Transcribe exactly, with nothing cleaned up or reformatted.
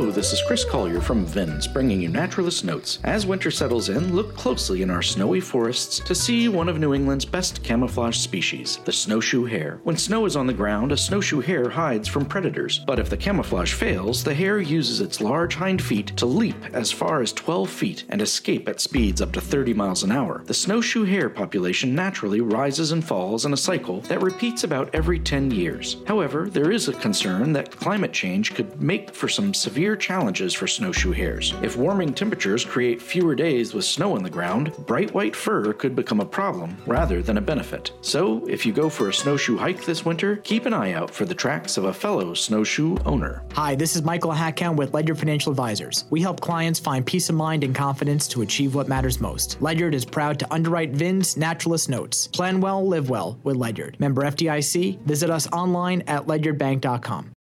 Hello, this is Chris Collier from Vins, bringing you Naturalist Notes. As winter settles in, look closely in our snowy forests to see one of New England's best camouflage species, the snowshoe hare. When snow is on the ground, a snowshoe hare hides from predators, but if the camouflage fails, the hare uses its large hind feet to leap as far as twelve feet and escape at speeds up to thirty miles an hour. The snowshoe hare population naturally rises and falls in a cycle that repeats about every ten years. However, there is a concern that climate change could make for some severe challenges for snowshoe hares. If warming temperatures create fewer days with snow on the ground, bright white fur could become a problem rather than a benefit. So, if you go for a snowshoe hike this winter, keep an eye out for the tracks of a fellow snowshoe owner. Hi, this is Michael Hackhound with Ledyard Financial Advisors. We help clients find peace of mind and confidence to achieve what matters most. Ledyard is proud to underwrite Vins Naturalist Notes. Plan well, live well with Ledyard. Member F D I C. Visit us online at ledyard bank dot com.